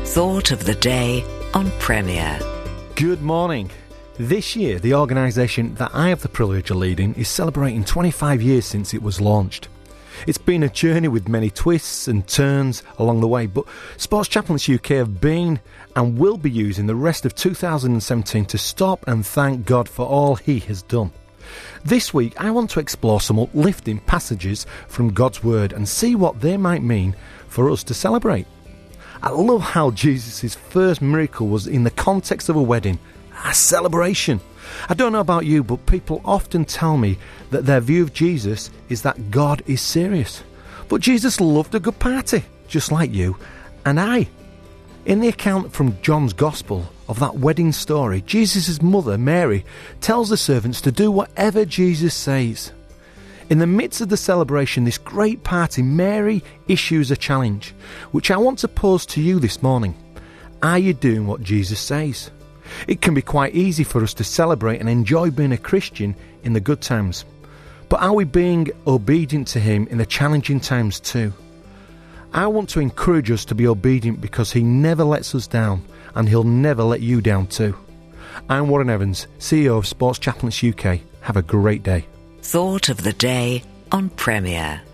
Thought of the day on Premier. Good morning. This year, the organisation that I have the privilege of leading is celebrating 25 years since it was launched. It's been a journey with many twists and turns along the way, but Sports Chaplains UK have been and will be using the rest of 2017 to stop and thank God for all He has done. This week, I want to explore some uplifting passages from God's Word and see what they might mean for us to celebrate. I love how Jesus' first miracle was in the context of a wedding, a celebration. I don't know about you, but people often tell me that their view of Jesus is that God is serious. But Jesus loved a good party, just like you and I. In the account from John's Gospel of that wedding story, Jesus' mother, Mary, tells the servants to do whatever Jesus says. In the midst of the celebration, this great party, Mary issues a challenge, which I want to pose to you this morning. Are you doing what Jesus says? It can be quite easy for us to celebrate and enjoy being a Christian in the good times. But are we being obedient to Him in the challenging times too? I want to encourage us to be obedient because He never lets us down and He'll never let you down too. I'm Warren Evans, CEO of Sports Chaplains UK. Have a great day. Thought of the day on Premier.